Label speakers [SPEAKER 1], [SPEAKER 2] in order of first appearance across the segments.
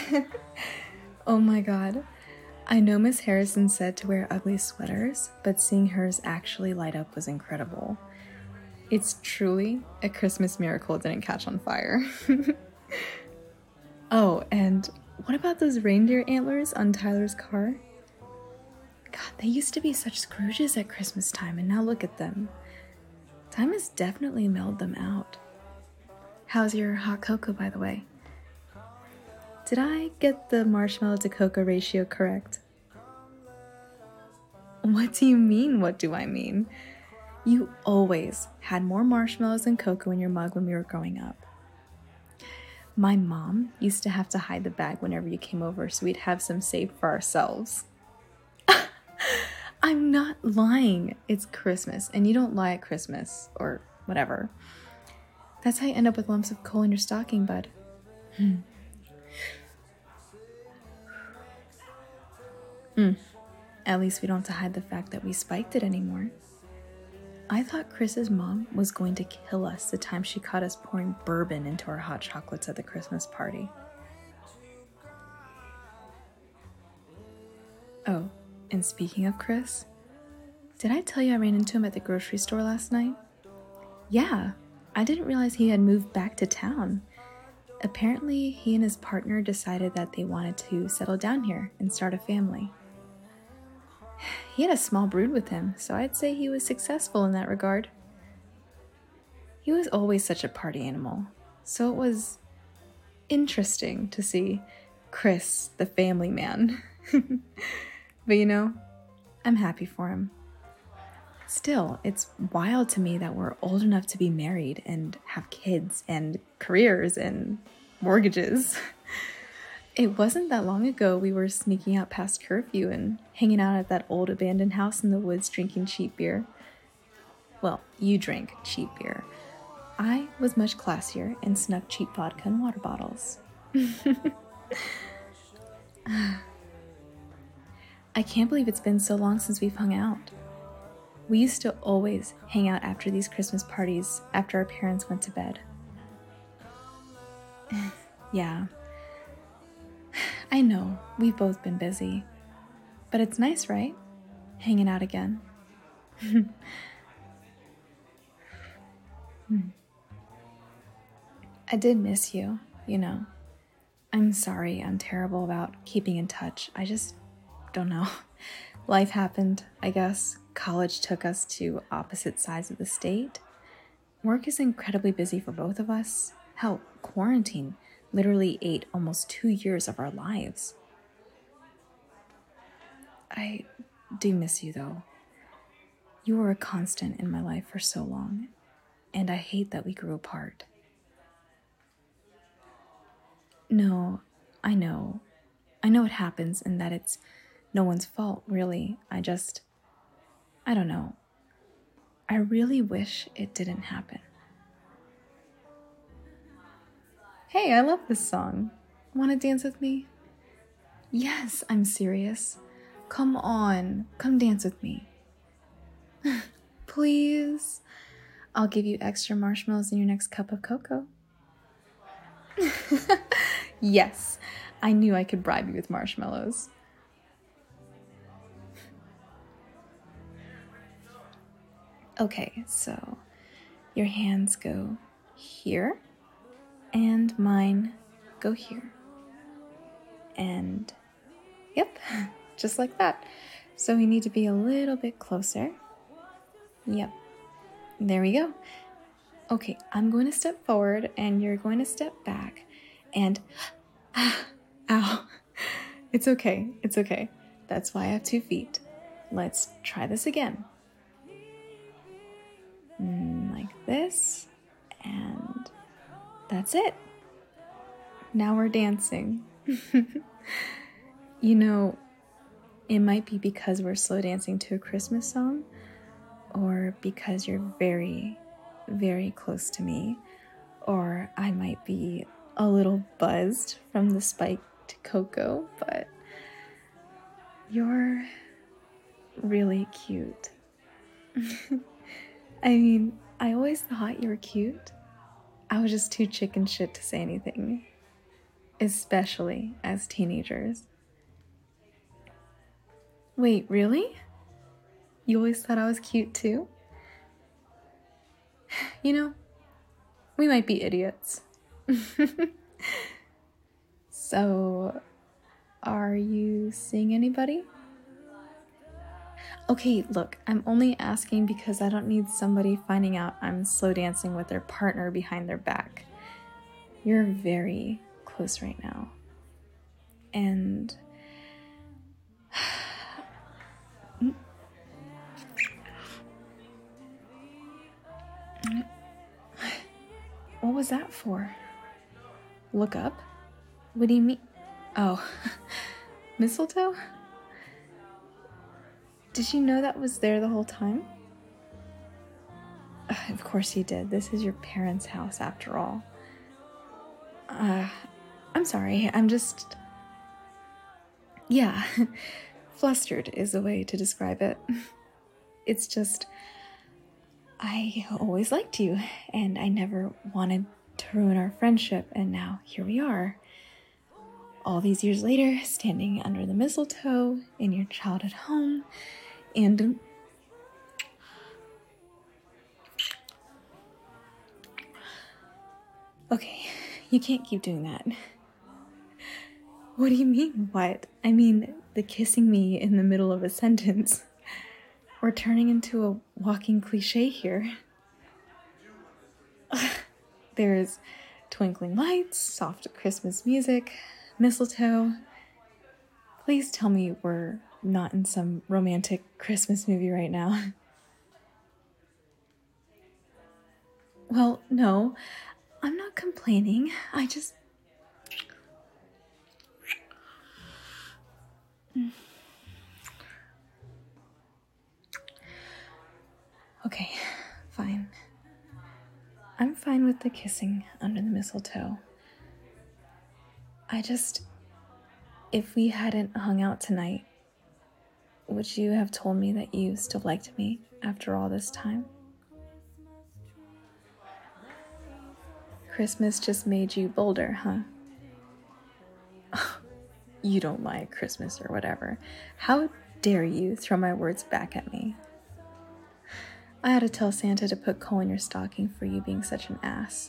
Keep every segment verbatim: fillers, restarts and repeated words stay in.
[SPEAKER 1] Oh my god. I know Miss Harrison said to wear ugly sweaters, but seeing hers actually light up was incredible. It's truly a Christmas miracle it didn't catch on fire. Oh, and what about those reindeer antlers on Tyler's car? God, they used to be such Scrooges at Christmas time, and now look at them. Time has definitely mellowed them out. How's your hot cocoa, by the way? Did I get the marshmallow to cocoa ratio correct? What do you mean, what do I mean? You always had more marshmallows than cocoa in your mug when we were growing up. My mom used to have to hide the bag whenever you came over so we'd have some saved for ourselves. I'm not lying. It's Christmas, and you don't lie at Christmas, or whatever. That's how you end up with lumps of coal in your stocking, bud. Hmm. Mm. At least we don't have to hide the fact that we spiked it anymore. I thought Chris's mom was going to kill us the time she caught us pouring bourbon into our hot chocolates at the Christmas party. Oh, and speaking of Chris, did I tell you I ran into him at the grocery store last night? Yeah, I didn't realize he had moved back to town. Apparently, he and his partner decided that they wanted to settle down here and start a family. He had a small brood with him, so I'd say he was successful in that regard. He was always such a party animal, so it was interesting to see Chris, the family man. But you know, I'm happy for him. Still, it's wild to me that we're old enough to be married and have kids and careers and mortgages. It wasn't that long ago we were sneaking out past curfew and hanging out at that old abandoned house in the woods drinking cheap beer. Well, you drank cheap beer. I was much classier and snuck cheap vodka in water bottles. I can't believe it's been so long since we've hung out. We used to always hang out after these Christmas parties after our parents went to bed. Yeah. I know, we've both been busy. But it's nice, right? Hanging out again. hmm. I did miss you, you know. I'm sorry I'm terrible about keeping in touch. I just don't know. Life happened, I guess. College took us to opposite sides of the state. Work is incredibly busy for both of us. Hell, quarantine literally ate almost two years of our lives. I do miss you, though. You were a constant in my life for so long, and I hate that we grew apart. No, I know. I know it happens and that it's no one's fault, really. I just, I don't know. I really wish it didn't happen. Hey, I love this song. Want to dance with me? Yes, I'm serious. Come on, come dance with me. Please. I'll give you extra marshmallows in your next cup of cocoa. Yes, I knew I could bribe you with marshmallows. Okay, so your hands go here, and mine go here. And yep, just like that. So we need to be a little bit closer. Yep, there we go. Okay, I'm going to step forward and you're going to step back and, ah, ow, it's okay, it's okay. That's why I have two feet. Let's try this again. Mm, like this, and that's it. Now we're dancing. You know, it might be because we're slow dancing to a Christmas song, or because you're very, very close to me, or I might be a little buzzed from the spiked cocoa, but you're really cute. I mean, I always thought you were cute. I was just too chicken shit to say anything. especially as teenagers. Wait, really? You always thought I was cute too? You know, we might be idiots. So, are you seeing anybody? Okay, look, I'm only asking because I don't need somebody finding out I'm slow dancing with their partner behind their back. You're very close right now. And what was that for? Look up? What do you mean? Oh, mistletoe? Did you know that was there the whole time? Uh, of course you did. This is your parents' house after all. Uh, I'm sorry. I'm just... Yeah, flustered is a way to describe it. It's just... I always liked you, and I never wanted to ruin our friendship, and now here we are. All these years later, standing under the mistletoe in your childhood home, and... Okay, you can't keep doing that. What do you mean, what? I mean, the kissing me in the middle of a sentence. We're turning into a walking cliche here. There's twinkling lights, soft Christmas music, mistletoe. Please tell me we're not in some romantic Christmas movie right now. Well, no, I'm not complaining. I just... Okay, fine. I'm fine with the kissing under the mistletoe. I just... If we hadn't hung out tonight, would you have told me that you still liked me after all this time? Christmas just made you bolder, huh? You don't like Christmas or whatever. How dare you throw my words back at me? I had to tell Santa to put coal in your stocking for you being such an ass.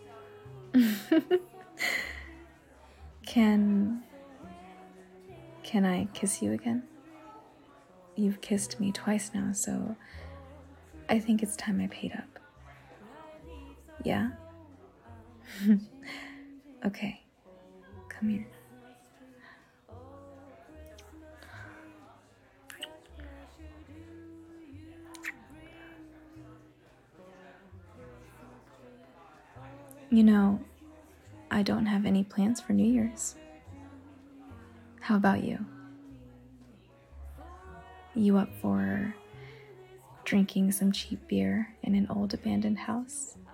[SPEAKER 1] Can... Can I kiss you again? You've kissed me twice now, so I think it's time I paid up. Yeah? Okay, come here. You know, I don't have any plans for New Year's. How about you? You up for drinking some cheap beer in an old abandoned house?